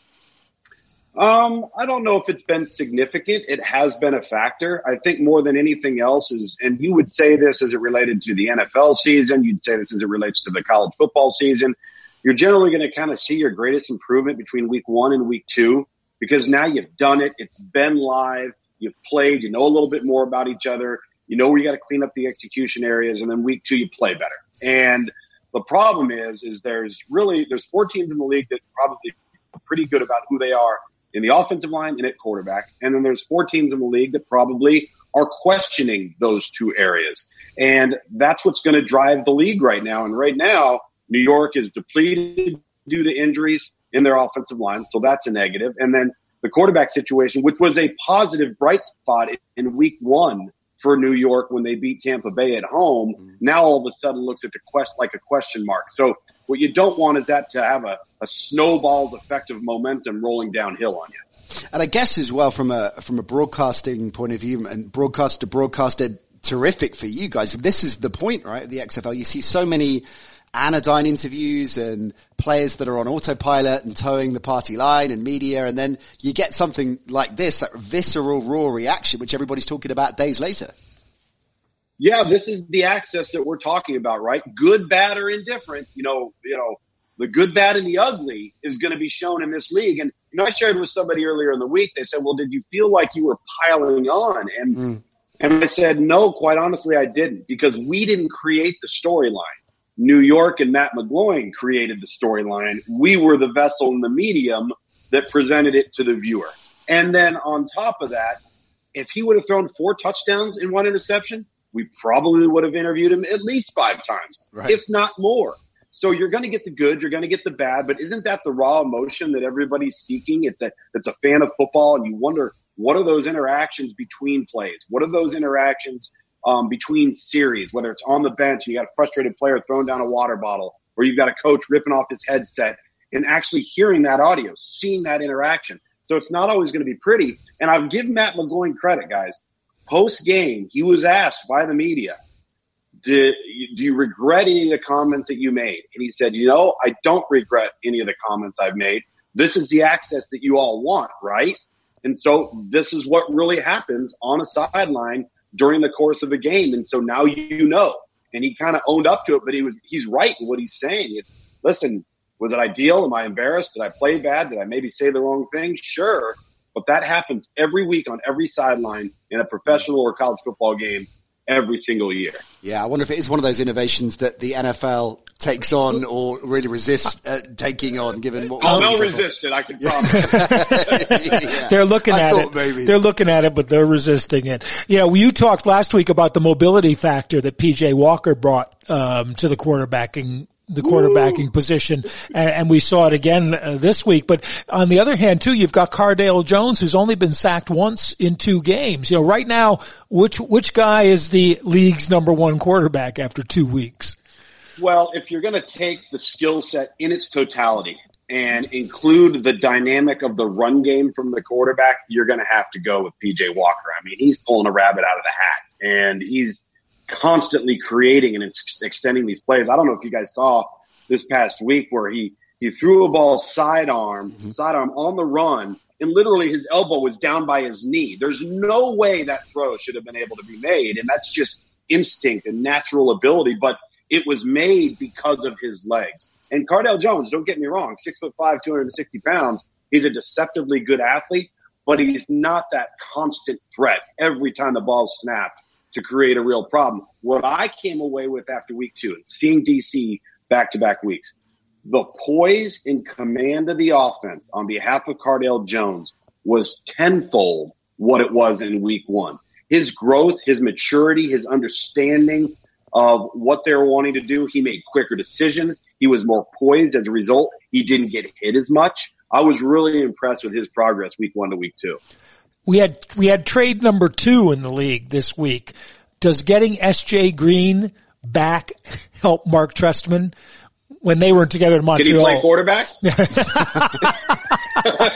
I don't know if it's been significant. It has been a factor. I think more than anything else is, and you would say this as it related to the NFL season, you'd say this as it relates to the college football season. You're generally going to kind of see your greatest improvement between week 1 and week 2, because now you've done it. It's been live. You've played. You know a little bit more about each other. You know where you got to clean up the execution areas, and then week 2 you play better. And the problem is there's 4 teams in the league that probably are pretty good about who they are in the offensive line and at quarterback. And then there's 4 teams in the league that probably are questioning those 2 areas. And that's what's going to drive the league right now. And right now, New York is depleted due to injuries in their offensive line. So that's a negative. And then the quarterback situation, which was a positive bright spot in week 1 for New York when they beat Tampa Bay at home, now all of a sudden looks at like a question mark. So what you don't want is that to have a snowball's effect of momentum rolling downhill on you. And I guess as well from a broadcasting point of view, and broadcast to broadcaster, terrific for you guys. This is the point, right, of the XFL. You see so many anodyne interviews and players that are on autopilot and towing the party line and media, and then you get something like this, that visceral, raw reaction, which everybody's talking about days later. Yeah, this is the access that we're talking about, right? Good, bad, or indifferent. The good, bad, and the ugly is going to be shown in this league. And, I shared with somebody earlier in the week, they said, well, did you feel like you were piling on? And I said, no, quite honestly, I didn't, because we didn't create the storyline. New York and Matt McGloin created the storyline. We were the vessel in the medium that presented it to the viewer. And then on top of that, if he would have thrown 4 touchdowns and 1 interception, we probably would have interviewed him at least 5 times, right, if not more. So you're going to get the good, you're going to get the bad, but isn't that the raw emotion that everybody's seeking? That's a fan of football, and you wonder, what are those interactions between plays? What are those interactions between series, whether it's on the bench and you got a frustrated player throwing down a water bottle, or you've got a coach ripping off his headset, and actually hearing that audio, seeing that interaction. So it's not always going to be pretty. And I'll give Matt McGloin credit, guys. Post game, he was asked by the media, do you regret any of the comments that you made? And he said, I don't regret any of the comments I've made. This is the access that you all want, right? And so this is what really happens on a sideline during the course of a game. And so now you know. And he kind of owned up to it, but he's right in what he's saying. Listen, was it ideal? Am I embarrassed? Did I play bad? Did I maybe say the wrong thing? Sure. But that happens every week on every sideline in a professional or college football game every single year. Yeah, I wonder if it is one of those innovations that the NFL takes on or really resists taking on, given what they'll resist it, I can promise. Yeah. They're looking at it. Maybe. They're looking at it, but they're resisting it. You talked last week about the mobility factor that PJ Walker brought to the quarterbacking position, and we saw it again this week. But on the other hand, too, you've got Cardale Jones, who's only been sacked once in 2 games. Right now, which guy is the league's number 1 quarterback after 2 weeks? Well, if you're going to take the skill set in its totality and include the dynamic of the run game from the quarterback, you're going to have to go with PJ Walker. I mean, he's pulling a rabbit out of the hat, and he's constantly creating and extending these plays. I don't know if you guys saw this past week where he threw a ball sidearm on the run, and literally his elbow was down by his knee. There's no way that throw should have been able to be made, and that's just instinct and natural ability, but it was made because of his legs. And Cardale Jones, don't get me wrong, 6'5", 260 pounds. He's a deceptively good athlete, but he's not that constant threat every time the ball's snapped to create a real problem. What I came away with after week 2 and seeing DC back-to-back weeks, the poise and command of the offense on behalf of Cardale Jones was tenfold what it was in week 1. His growth, his maturity, his understanding of what they were wanting to do, he made quicker decisions. He was more poised as a result. He didn't get hit as much. I was really impressed with his progress week 1 to week 2. We had trade number 2 in the league this week. Does getting SJ Green back help Mark Trestman when they were together in Montreal? Did he play quarterback?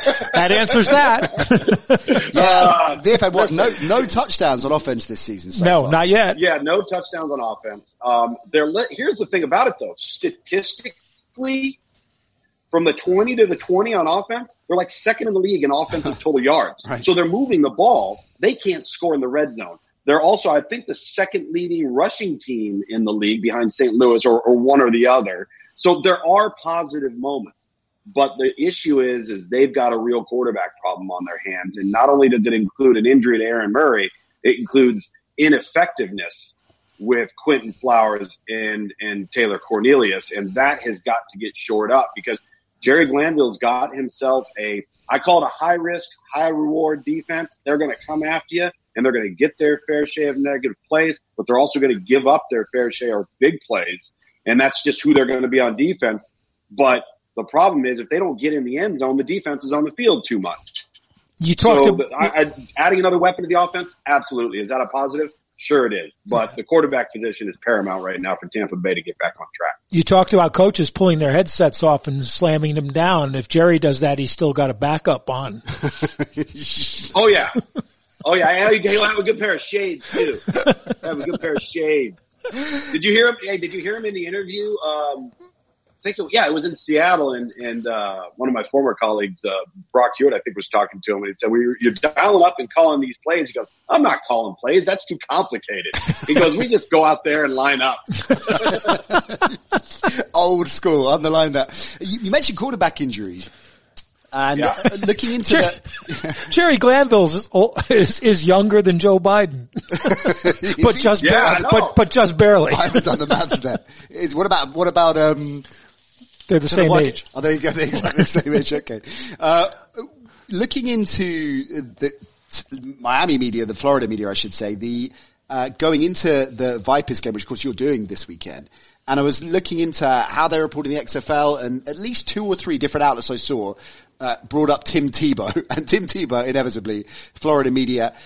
That answers that. Yeah, Viv, what, no touchdowns on offense this season. So No, far. not yet. Yeah, no touchdowns on offense. Here's the thing about it, though. Statistically, from the 20 to the 20 on offense, they're like second in the league in offensive total yards. Right. So they're moving the ball. They can't score in the red zone. They're also, I think, the second leading rushing team in the league behind St. Louis or one or the other. So there are positive moments. But the issue is they've got a real quarterback problem on their hands. And not only does it include an injury to Aaron Murray, it includes ineffectiveness with Quentin Flowers and Taylor Cornelius. And that has got to get shored up because Jerry Glanville's got himself I call it a high risk, high reward defense. They're going to come after you and they're going to get their fair share of negative plays, but they're also going to give up their fair share of big plays. And that's just who they're going to be on defense. But the problem is if they don't get in the end zone, the defense is on the field too much. You talked adding another weapon to the offense? Absolutely. Is that a positive? Sure it is. But the quarterback position is paramount right now for Tampa Bay to get back on track. You talked about coaches pulling their headsets off and slamming them down. If Jerry does that, he's still got a backup on. Oh, yeah. Oh, yeah. He'll have a good pair of shades, too. Have a good pair of shades. Did you hear him? Hey, did you hear him in the interview? It was in Seattle, and one of my former colleagues, Brock Hewitt, I think, was talking to him, and he said, "You're dialing up and calling these plays." He goes, "I'm not calling plays. That's too complicated." He goes, "We just go out there and line up." Old school, underline that. You mentioned quarterback injuries. And looking into that, Jerry Glanville is younger than Joe Biden, but just barely. I haven't done the maths there. What about they're the same age. Oh, there you go. They're exactly the same age. Okay. Looking into the Miami media, the Florida media, I should say, going into the Vipers game, which of course you're doing this weekend. And I was looking into how they reported the XFL, and at least 2 or 3 different outlets I saw brought up Tim Tebow. And Tim Tebow, inevitably, Florida media,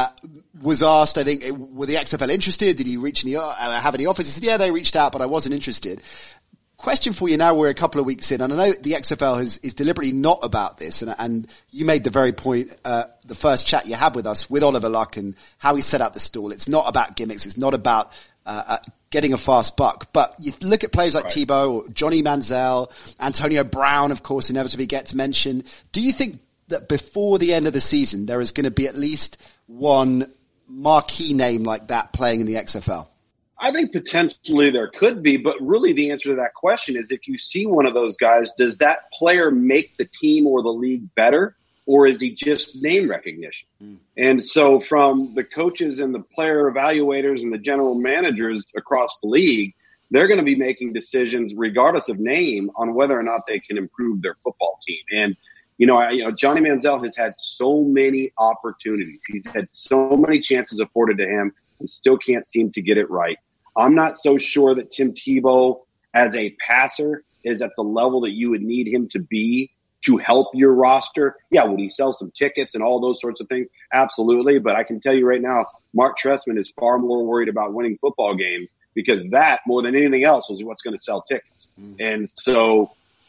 was asked, I think, were the XFL interested? Did he have any offers? He said, yeah, they reached out, but I wasn't interested. Question for you now, we're a couple of weeks in, and I know the XFL is deliberately not about this, and you made the very point, the first chat you had with us, with Oliver Luck, and how he set out the stall. It's not about gimmicks, it's not about getting a fast buck. But you look at players like Tebow, or Johnny Manziel, Antonio Brown, of course, inevitably gets mentioned. Do you think that before the end of the season, there is going to be at least one marquee name like that playing in the XFL? I think potentially there could be, but really the answer to that question is if you see one of those guys, does that player make the team or the league better, or is he just name recognition? And so from the coaches and the player evaluators and the general managers across the league, they're going to be making decisions regardless of name on whether or not they can improve their football team. And Johnny Manziel has had so many opportunities. He's had so many chances afforded to him and still can't seem to get it right. I'm not so sure that Tim Tebow as a passer is at the level that you would need him to be to help your roster. Yeah, would he sell some tickets and all those sorts of things? Absolutely. But I can tell you right now, Mark Trestman is far more worried about winning football games because that, more than anything else, is what's going to sell tickets. And so,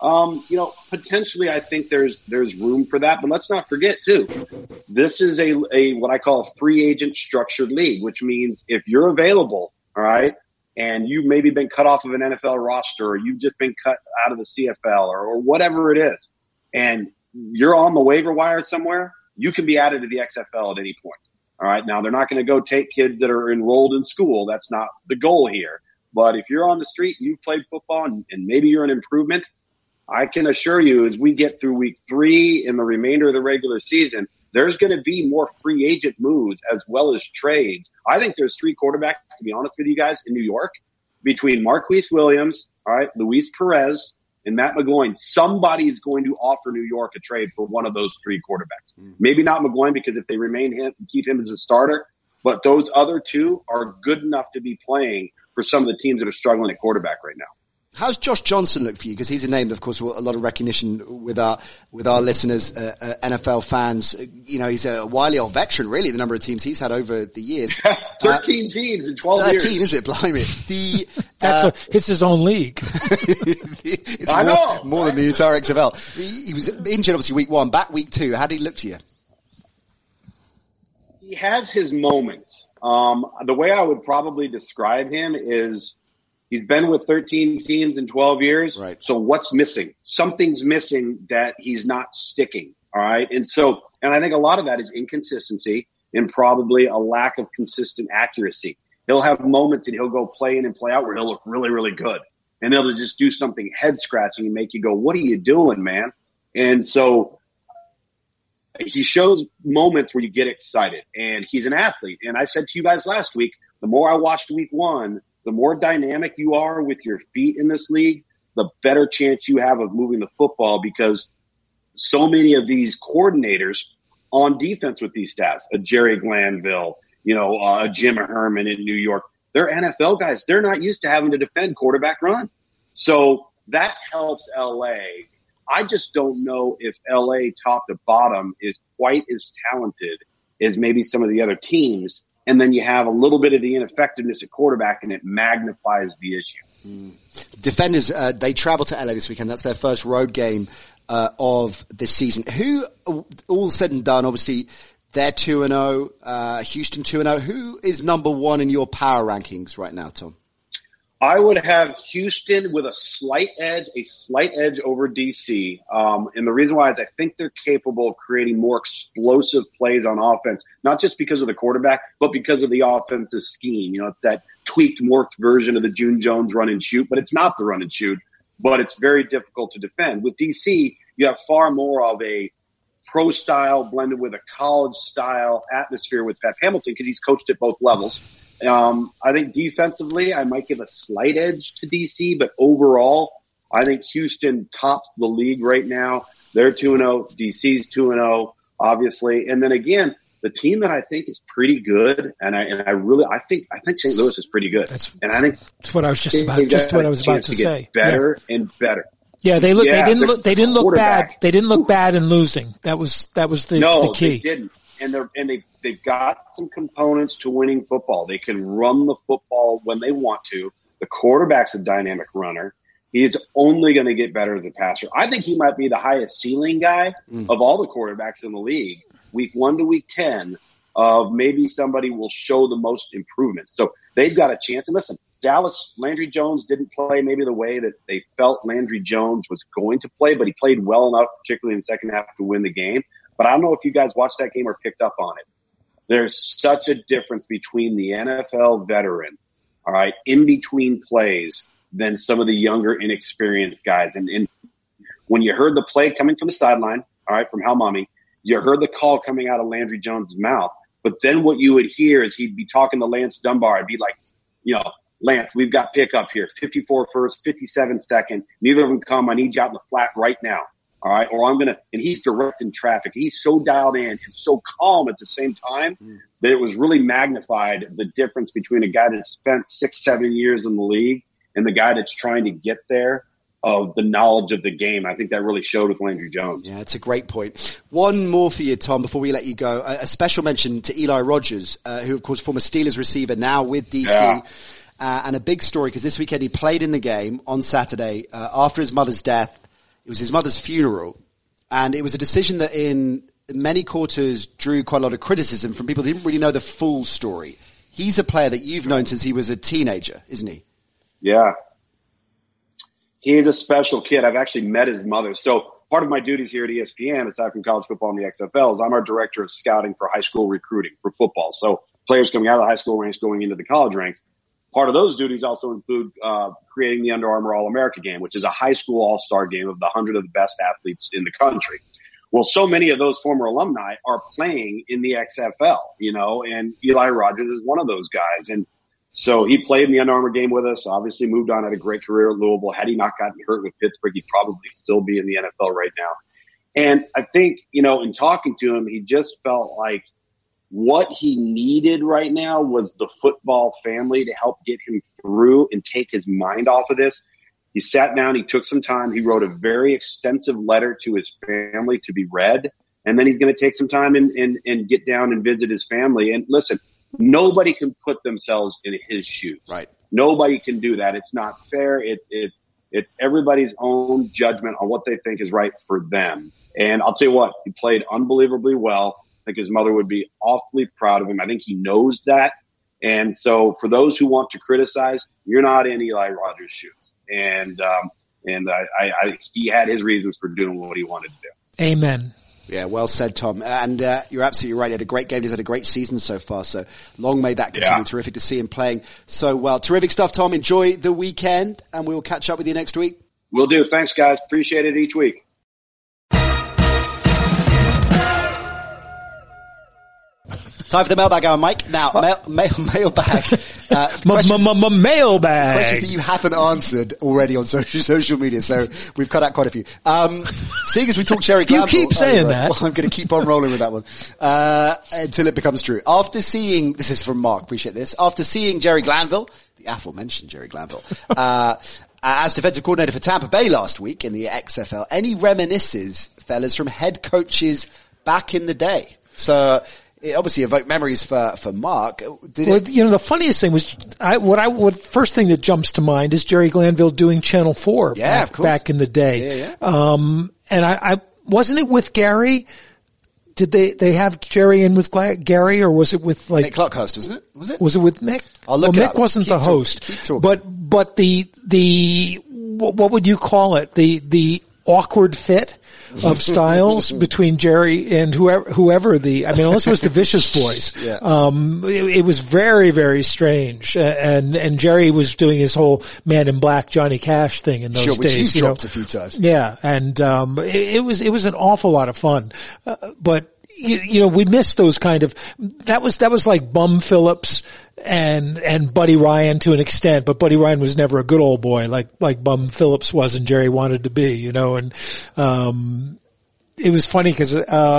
potentially I think there's room for that. But let's not forget, too, this is a what I call a free agent structured league, which means if you're available, all right, and you've maybe been cut off of an NFL roster or you've just been cut out of the CFL or whatever it is, and you're on the waiver wire somewhere, you can be added to the XFL at any point. All right. Now, they're not going to go take kids that are enrolled in school. That's not the goal here. But if you're on the street, you've played football and maybe you're an improvement, I can assure you as we get through week 3 and the remainder of the regular season, there's going to be more free agent moves as well as trades. I think there's 3 quarterbacks, to be honest with you guys, in New York between Marquise Williams, all right, Luis Perez, and Matt McGloin. Somebody's going to offer New York a trade for one of those 3 quarterbacks. Maybe not McGloin because if they keep him as a starter, but those other 2 are good enough to be playing for some of the teams that are struggling at quarterback right now. How's Josh Johnson look for you? Because he's a name that, of course, a lot of recognition with our listeners, NFL fans. You know, he's a wily old veteran, really, the number of teams he's had over the years. 13 teams in 12 years. 13, is it? Blimey. It's his own league. It's more than the entire XFL. He was injured, obviously, week 1. Back week 2. How did he look to you? He has his moments. The way I would probably describe him is he's been with 13 teams in 12 years. Right. So what's missing? Something's missing that he's not sticking. All right. And I think a lot of that is inconsistency and probably a lack of consistent accuracy. He'll have moments that he'll go play in and play out where he'll look really, really good. And he'll just do something head scratching and make you go, what are you doing, man? And so he shows moments where you get excited, and he's an athlete. And I said to you guys last week, the more I watched week 1, the more dynamic you are with your feet in this league, the better chance you have of moving the football, because so many of these coordinators on defense with these stats, a Jerry Glanville, a Jim Herman in New York, they're NFL guys. They're not used to having to defend quarterback run. So that helps LA. I just don't know if LA top to bottom is quite as talented as maybe some of the other teams. And then you have a little bit of the ineffectiveness at quarterback, and it magnifies the issue. Defenders, they travel to LA this weekend. That's their first road game of this season. Who, all said and done, obviously, they're 2-0, Houston 2-0. Who is number 1 in your power rankings right now, Tom? I would have Houston with a slight edge over DC. And the reason why is I think they're capable of creating more explosive plays on offense, not just because of the quarterback, but because of the offensive scheme. It's that tweaked, morphed version of the June Jones run and shoot, but it's not the run and shoot, but it's very difficult to defend. With DC, you have far more of a pro style blended with a college style atmosphere with Pep Hamilton, because he's coached at both levels. I think defensively, I might give a slight edge to DC, but overall, I think Houston tops the league right now. They're 2-0. DC's 2-0, obviously. And then again, the team that I think is pretty good, and I think St. Louis is pretty good. That's what I was about to say. Better and better. Yeah, they didn't look bad. They didn't look bad in losing. That was the key. They didn't. And they've got some components to winning football. They can run the football when they want to. The quarterback's a dynamic runner. He's only going to get better as a passer. I think he might be the highest ceiling guy of all the quarterbacks in the league, week 1 to week 10, of maybe somebody will show the most improvement. So they've got a chance. And listen, Dallas, Landry Jones didn't play maybe the way that they felt Landry Jones was going to play, but he played well enough, particularly in the second half, to win the game. But I don't know if you guys watched that game or picked up on it. There's such a difference between the NFL veteran, all right, in between plays, than some of the younger, inexperienced guys. And when you heard the play coming from the sideline, all right, from Halmami, you heard the call coming out of Landry Jones' mouth. But then what you would hear is he'd be talking to Lance Dunbar. I'd be like, Lance, we've got pickup here, 54 first, 57 second. Neither of them come. I need you out in the flat right now. All right. Or and he's directing traffic. He's so dialed in and so calm at the same time that it was really magnified, the difference between a guy that spent 6-7 years in the league and the guy that's trying to get there, of the knowledge of the game. I think that really showed with Landry Jones. Yeah, it's a great point. One more for you, Tom, before we let you go. A special mention to Eli Rogers, who, of course, former Steelers receiver, now with DC. Yeah. And a big story, because this weekend he played in the game on Saturday after his mother's death. It was his mother's funeral, and it was a decision that in many quarters drew quite a lot of criticism from people who didn't really know the full story. He's a player that you've known since he was a teenager, isn't he? Yeah. He's a special kid. I've actually met his mother. So part of my duties here at ESPN, aside from college football and the XFL, is I'm our director of scouting for high school recruiting for football. So players coming out of the high school ranks going into the college ranks. Part of those duties also include creating the Under Armour All-America game, which is a high school all-star game of the 100 of the best athletes in the country. Well, so many of those former alumni are playing in the XFL, and Eli Rogers is one of those guys. And so he played in the Under Armour game with us, obviously moved on, had a great career at Louisville. Had he not gotten hurt with Pittsburgh, he'd probably still be in the NFL right now. And I think, in talking to him, he just felt like what he needed right now was the football family to help get him through and take his mind off of this. He sat down, he took some time, he wrote a very extensive letter to his family to be read, and then he's going to take some time and get down and visit his family. And listen, nobody can put themselves in his shoes. Right. Nobody can do that. It's not fair. It's everybody's own judgment on what they think is right for them. And I'll tell you what, he played unbelievably well. I think his mother would be awfully proud of him. I think he knows that. And so for those who want to criticize, you're not in Eli Rogers' shoes. And he had his reasons for doing what he wanted to do. Amen. Yeah, well said, Tom. And you're absolutely right. He had a great game. He's had a great season so far. So long may that continue. Yeah. Terrific to see him playing so well. Terrific stuff, Tom. Enjoy the weekend, and we will catch up with you next week. Will do. Thanks, guys. Appreciate it each week. Time for the mailbag hour, Mike. Now, mailbag. Mailbag. Questions that you haven't answered already on social media, so we've cut out quite a few. Seeing as we talk Jerry Glanville. You keep saying that. Well, I'm going to keep on rolling with that one, until it becomes true. This is from Mark, appreciate this. After seeing Jerry Glanville, the aforementioned Jerry Glanville, as defensive coordinator for Tampa Bay last week in the XFL, any reminiscences, fellas, from head coaches back in the day? So, it obviously evoked memories for Mark. The funniest thing was, first thing that jumps to mind is Jerry Glanville doing Channel 4 back in the day. Yeah. And I wasn't it with Gary? Did they have Jerry in with Gary, or was it with like Nick Clarkhurst, wasn't it? Was it with Nick? I'll look Nick wasn't the host. But what would you call it? The awkward fit of styles between Jerry and whoever unless it was the Vicious Boys. Yeah. It was very, very strange. And Jerry was doing his whole Man in Black Johnny Cash thing in those days. Which you dropped a few times. Yeah. And, it was an awful lot of fun. But, we missed those kind of, that was like Bum Phillips and Buddy Ryan to an extent, but Buddy Ryan was never a good old boy like Bum Phillips was and Jerry wanted to be, and, it was funny because,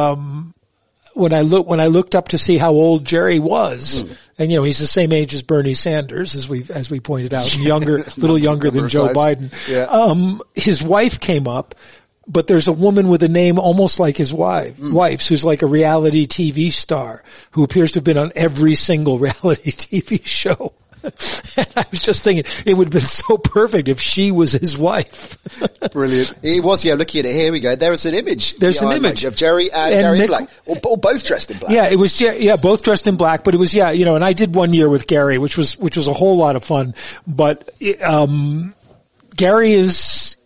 when I looked up to see how old Jerry was, and he's the same age as Bernie Sanders, as we pointed out, little younger than Joe Biden. Yeah. His wife came up, but there's a woman with a name almost like his wife's, who's like a reality TV star, who appears to have been on every single reality TV show. And I was just thinking, it would have been so perfect if she was his wife. Brilliant. It was, looking at it, here we go. There's an image. There's an image of Jerry and Gary in black. Or both dressed in black. Yeah, it was, both dressed in black, but it was, and I did one year with Gary, which was a whole lot of fun. But, Gary is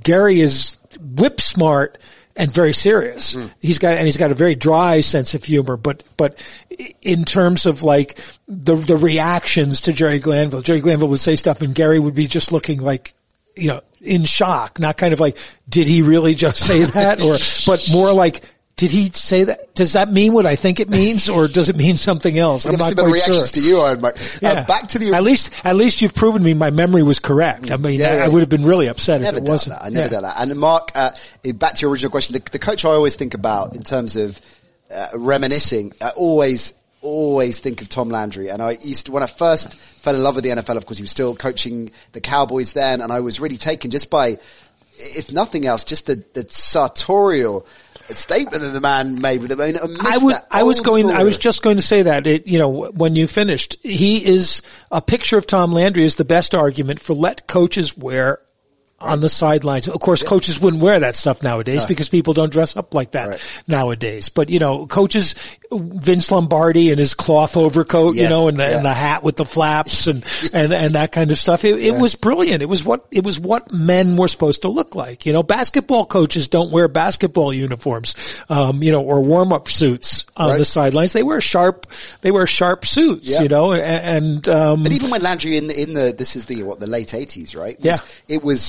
whip smart and very serious. He's got a very dry sense of humor, but in terms of like the reactions to Jerry Glanville would say stuff and Gary would be just looking like, in shock, not kind of like, did he really just say that? But more like, did he say that? Does that mean what I think it means, or does it mean something else? I'm not quite reactions sure. To you, Mike. Back to the at least you've proven me my memory was correct. I mean, I would have been really upset if it wasn't. I never done that. And Mark, back to your original question, the coach I always think about in terms of reminiscing, I always think of Tom Landry. And when I first fell in love with the NFL, of course, he was still coaching the Cowboys then, and I was really taken just by, if nothing else, just the sartorial statement that the man made with him. I was just going to say that when you finished, he is a picture of Tom Landry is the best argument for let coaches wear on the sidelines. Of course, coaches wouldn't wear that stuff nowadays because people don't dress up like that nowadays. But, coaches, Vince Lombardi and his cloth overcoat, and the hat with the flaps and that kind of stuff. It was brilliant. It was what men were supposed to look like. Basketball coaches don't wear basketball uniforms, or warm-up suits on the sidelines. They wear sharp suits, and but even when Landry in the this is the late 80s, right? It was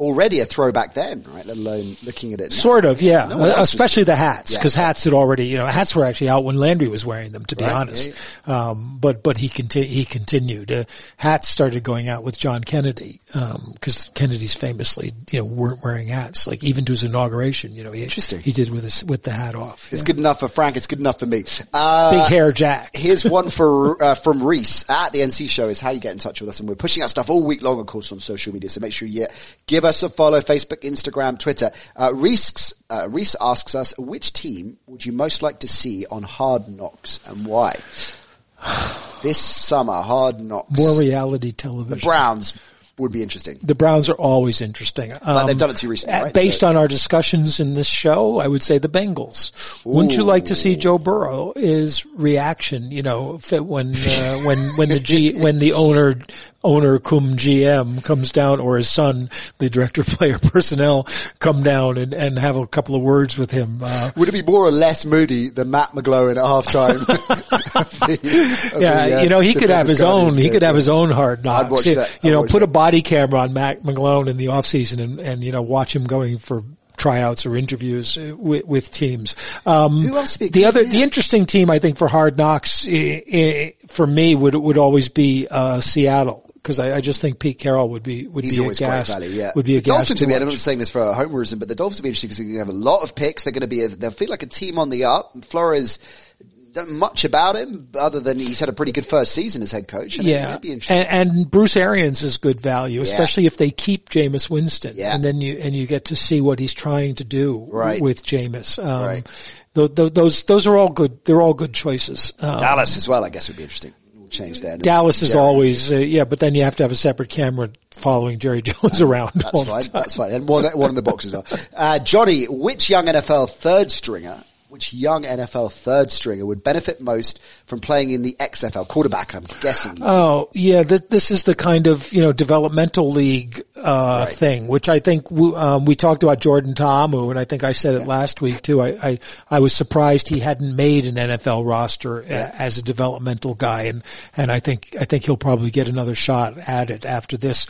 already a throwback then, right? Let alone looking at it now. Sort of, yeah. No one else Especially the hats, because Yeah. hats had already, hats were actually out when Landry was wearing them, to be Right, honest. But he continued. Hats started going out with John Kennedy, because Kennedy's famously, weren't wearing hats, like even to his inauguration, Interesting. he did with the hat off. It's good enough for Frank. It's good enough for me. Big hair Jack. Here's one from Reese at the NC Show is how you get in touch with us. And we're pushing out stuff all week long, of course, on social media. So make sure you give us a follow, Facebook, Instagram, Twitter. Reese asks us, which team would you most like to see on Hard Knocks and why? This summer, Hard Knocks. More reality television. The Browns would be interesting. The Browns are always interesting. They've done it too recently, right? Based on our discussions in this show, I would say the Bengals. Wouldn't you like to see Joe Burrow's reaction, when the owner cum GM comes down, or his son, the director of player personnel, come down and have a couple of words with him. Would it be more or less moody than Matt McGloin at halftime? He could have his own. He could have his own Hard Knocks. I'd watch that. Put a body camera on Matt McGloin in the off season and watch him going for tryouts or interviews with teams. Who else would be the interesting team I think for Hard Knocks for me would always be Seattle. Because I just think Pete Carroll would be a gas. Would be a gas. Dolphins to me, and I'm not saying this for homerism, but the Dolphins would be interesting because they have a lot of picks. They're going to they'll feel like a team on the up. Flores, don't much about him other than he's had a pretty good first season as head coach. And it'd be interesting. And Bruce Arians is good value, especially if they keep Jameis Winston. Yeah. And then you get to see what he's trying to do with Jameis. Right. Those are all good. They're all good choices. Dallas as well, I guess, would be interesting. Change there. Dallas is always, but then you have to have a separate camera following Jerry Jones around. That's fine. And one in the box as well. Johnny, which young NFL third stringer would benefit most from playing in the XFL? Quarterback, I'm guessing. Oh, yeah, this is the kind of, developmental league, thing, which I think, we talked about Jordan Ta'amu, and I think I said it last week too. I was surprised he hadn't made an NFL roster as a developmental guy, and I think he'll probably get another shot at it after this.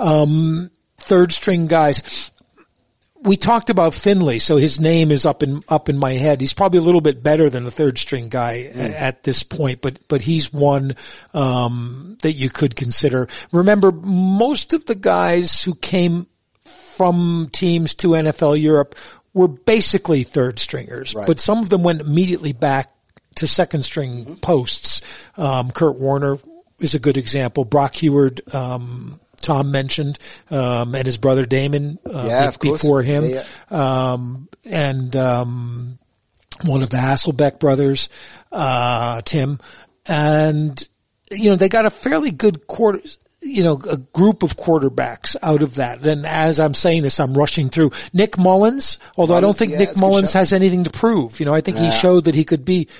Third string guys. We talked about Finley, so his name is up in my head. He's probably a little bit better than a third string guy at this point, but he's one, that you could consider. Remember, most of the guys who came from teams to NFL Europe were basically third stringers, but some of them went immediately back to second string posts. Kurt Warner is a good example. Brock Heward, Tom mentioned, and his brother Damon, before him. And one of the Hasselbeck brothers, Tim. And, they got a fairly good a group of quarterbacks out of that. And as I'm saying this, I'm rushing through Nick Mullins, although I don't think Nick Mullins has anything to prove. I think he showed that he could be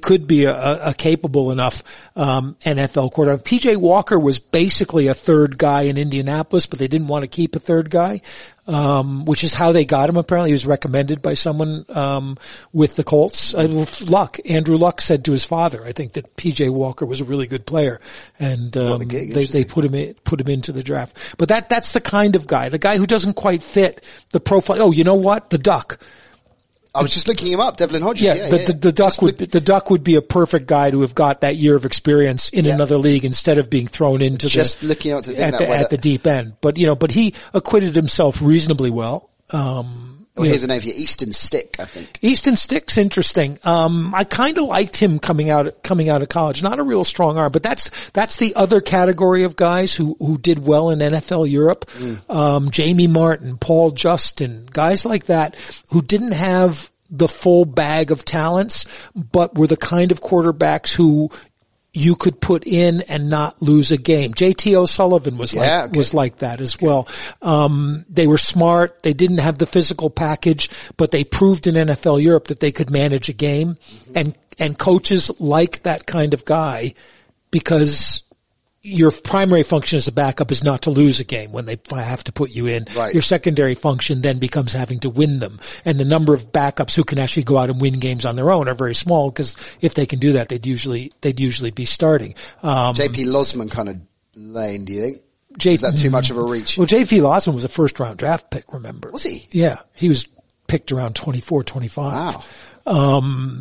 a capable enough, NFL quarterback. PJ Walker was basically a third guy in Indianapolis, but they didn't want to keep a third guy. Which is how they got him. Apparently he was recommended by someone, with the Colts. Andrew Luck said to his father, I think that PJ Walker was a really good player. And, they put him into the draft. But that's the kind of guy, the guy who doesn't quite fit the profile. Oh, you know what? The Duck. I was just looking him up, Devlin Hodges. The Duck would be a perfect guy to have got that year of experience in another league instead of being thrown into looking out to at the deep end. But he acquitted himself reasonably well. Here's a name for you, Easton Stick, I think. Easton Stick's interesting. I kind of liked him coming out of college. Not a real strong arm, but that's the other category of guys who did well in NFL Europe. Jamie Martin, Paul Justin, guys like that who didn't have the full bag of talents, but were the kind of quarterbacks who you could put in and not lose a game. JT O'Sullivan was like that as well. They were smart. They didn't have the physical package, but they proved in NFL Europe that they could manage a game. And coaches like that kind of guy because your primary function as a backup is not to lose a game when they have to put you in. Right. Your secondary function then becomes having to win them. And the number of backups who can actually go out and win games on their own are very small because if they can do that, they'd usually be starting. JP Losman kind of lane, do you think? Is that too much of a reach? Well, J.P. Lawson was a first-round draft pick, remember? Was he? Yeah. He was picked around 24, 25. Wow.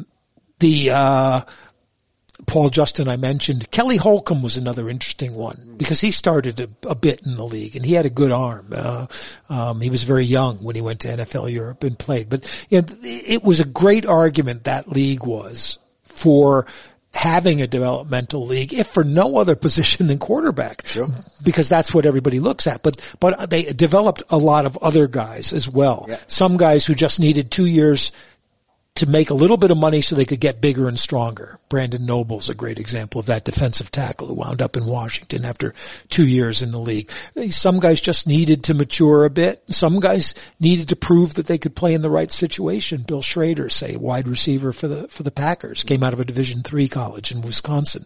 Paul Justin I mentioned. Kelly Holcomb was another interesting one because he started a bit in the league and he had a good arm. He was very young when he went to NFL Europe and played. But it was a great argument, that league was, for having a developmental league, if for no other position than quarterback. Sure. Because that's what everybody looks at. But they developed a lot of other guys as well. Yeah. Some guys who just needed 2 years to make a little bit of money so they could get bigger and stronger. Brandon Noble's a great example of that defensive tackle who wound up in Washington after 2 years in the league. Some guys just needed to mature a bit. Some guys needed to prove that they could play in the right situation. Bill Schrader, say, wide receiver for the Packers, came out of a Division III college in Wisconsin.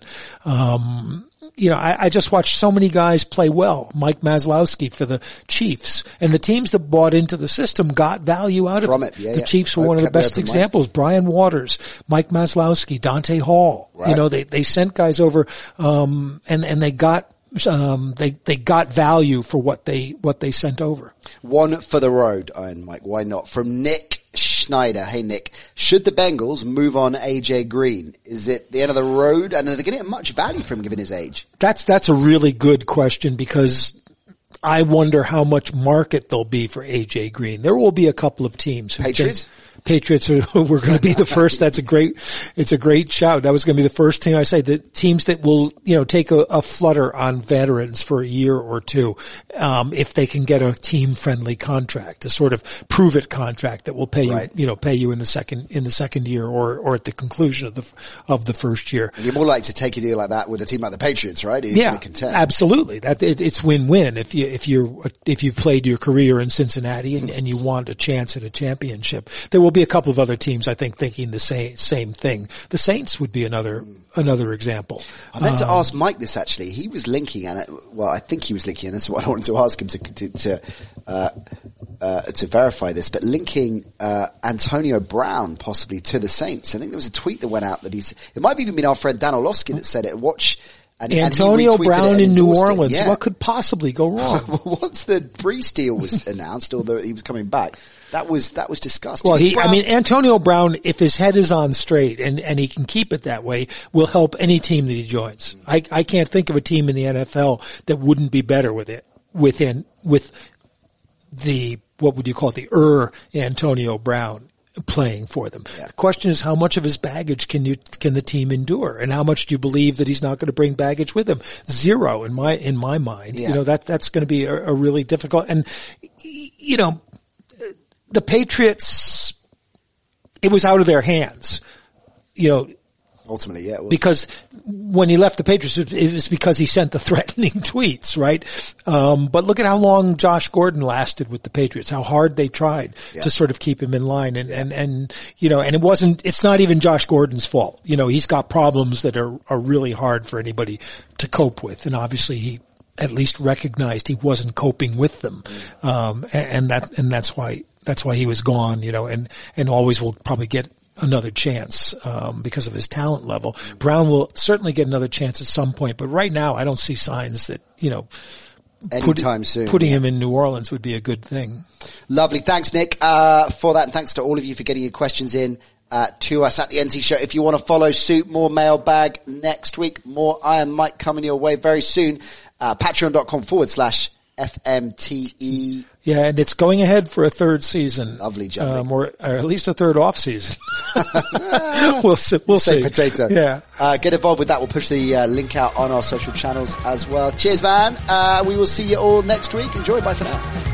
I just watched so many guys play well. Mike Maslowski for the Chiefs. And the teams that bought into the system got value out of it. Yeah, the Chiefs were one of the best examples. Brian Waters, Mike Maslowski, Dante Hall. Right. They sent guys over, and they got value for what they sent over. One for the road, Iron Mike. Why not? From Nick Schneider. Hey Nick, should the Bengals move on AJ Green? Is it the end of the road? And are they going to get much value from him given his age? That's a really good question because I wonder how much market there'll be for AJ Green. There will be a couple of teams. Patriots were going to be the first. It's a great shout. That was going to be the first team I say. The teams that will, take a flutter on veterans for a year or two, if they can get a team friendly contract, a sort of prove it contract that will pay you, pay you in the second year or at the conclusion of the first year. And you're more likely to take a deal like that with a team like the Patriots, right? Yeah, absolutely. It's win-win if you've played your career in Cincinnati and you want a chance at a championship. There will be a couple of other teams, I think, thinking the same thing. The Saints would be another example. I meant to ask Mike this actually. He was linking, I think he was linking, and that's what I wanted to ask him to verify this, but linking Antonio Brown possibly to the Saints. I think there was a tweet that went out that it might have even been our friend Dan Orlovsky that said it. Antonio Brown in New Orleans. Yeah. What could possibly go wrong? Once the Brees deal was announced, or he was coming back, that was discussed. Well, Antonio Brown, if his head is on straight and he can keep it that way, will help any team that he joins. I can't think of a team in the NFL that wouldn't be better with the, what would you call it, the Antonio Brown playing for them. Yeah. The question is, how much of his baggage can the team endure, and how much do you believe that he's not going to bring baggage with him? Zero in my mind. Yeah. That's going to be a really difficult. And the Patriots, it was out of their hands. Ultimately, yeah. Because when he left the Patriots, it was because he sent the threatening tweets, right? But look at how long Josh Gordon lasted with the Patriots, how hard they tried to sort of keep him in line. And it's not even Josh Gordon's fault. He's got problems that are really hard for anybody to cope with. And obviously he at least recognized he wasn't coping with them. And that's why he was gone, and always will probably get another chance, because of his talent level. Brown will certainly get another chance at some point, but right now I don't see signs that, anytime soon. Putting him in New Orleans would be a good thing. Lovely. Thanks, Nick, for that. And thanks to all of you for getting your questions in, to us at the NC Show. If you want to follow suit, more mailbag next week, more Iron Mike coming your way very soon. Patreon.com/FMTE. Yeah, and it's going ahead for a third season. Lovely, John. Or at least a third off season. We'll see. Potato. Yeah. Get involved with that. We'll push the link out on our social channels as well. Cheers, man. We will see you all next week. Enjoy. Bye for now.